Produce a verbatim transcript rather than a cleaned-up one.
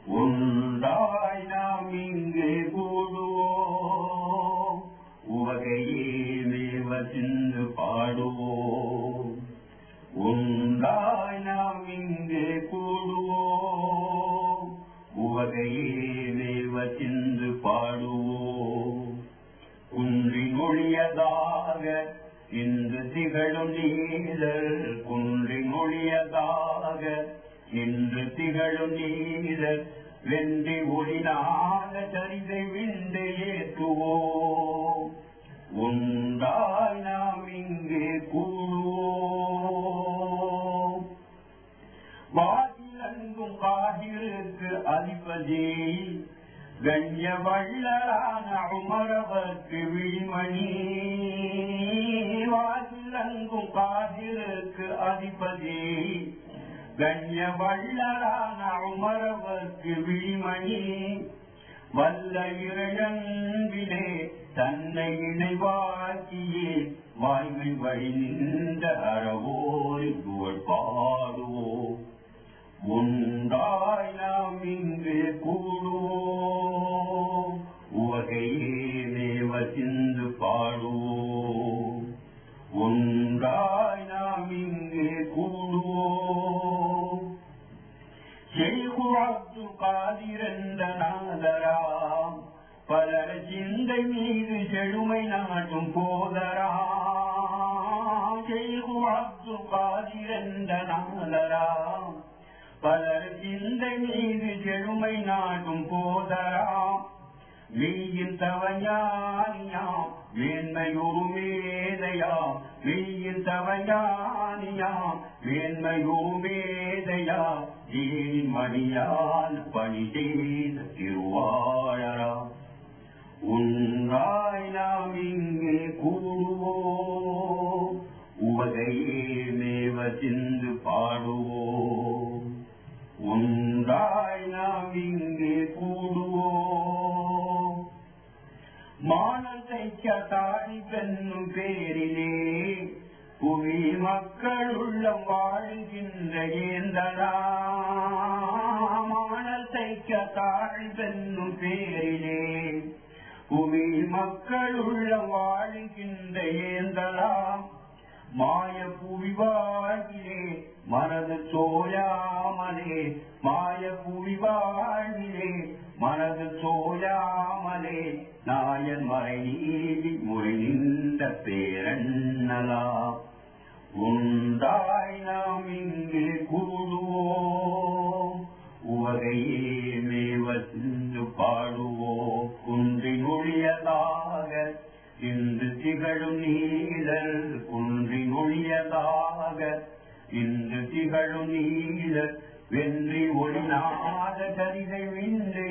உண்டாய் நாம் இங்கே கூடுவோம், உவகையே மேவ சிந்து பாடுவோம். உண்டாய் நாம் இங்கே கூடுவோம், உவகையே மேவ சிந்து பாடுவோம். குன்றின் ஒளியதாக இன்று திகழும் நீதல், குன்றின் ஒளியதாக இன்று திகழும் நீதல், வென்றி ஒளினாக சரிதை விண்டு ஏற்றுவோம். உண்டாய் நாம் இங்கே கூடுவோம். வாதிலங்கும் காதிருக்கு அதிபதி, கண்ணிய வள்ளலான உமரவர்க்கு விழிமணி. வாதிலங்கும் காதிருக்கு அதிபதி, கண்ணிய வள்ளலான உமரவர்க்கு விழிமணி. வல்ல இறையன்பிலே தன்னை இணைவாக்கியே வாய்மை வழி நின்ற அறவோரி புகழ் பாடுவோம். உண்டாய் நாம் இங்கு கூடுவோம், உவகையே தேவ சிந்து பாடுவோம். உண்டாய் நாம் இங்கு கூடுவோம். ஷேகு அப்துல் காதிர் என்ற நாதராம், பலர் சிந்தை மீது செழுமை நாட்டும் போதராம். ஷேகு அப்துல் காதிர் என்ற நாதராம், பலர் சிந்தை மீது செழுமை நாட்டும் போதராம். மெய்யின் தவஞானியாம் மேன்மையொரு மேதையாம், மெய்யின் தவஞானியாம் மேன்மையொரு மேதையாம். ஏனின் மணியால் பணி செய்த திருவாழராம். உண்டாய் நாம் இங்கே கூடுவோம், உவகையே மேவ சிந்து பாடுவோம். உண்டாய் நாம் இங்கே கூடுவோம். மானத்தைக்க தாடி பெண்ணும் பேரிலே புவி மக்களுள்ள வாழ்கின்ற ஏந்தலா. மானத்தைக்க தாடி பெண்ணும் பேரிலே புவி மக்களுள்ள வாழ்கின்ற ஏந்தலாம். மாய புவி வாழ்விலே மனது சோயாமலே, மாய புவி வாழ்விலே மனது சோயாமலே, நாயன் மறை நீதி முறை நின்ற பேரண்ணலா. உண்டாய் நாம் இங்கே கூடுவோம், உவகையே மேவ சிந்து பாடுவோம். குன்றின் ஒளியதாக இன்று திகழும் நீதல், குன்றின் ஒளியதாக இன்று திகழும் நீதல், வென்றி ஒளிநாத கரிதை விண்டு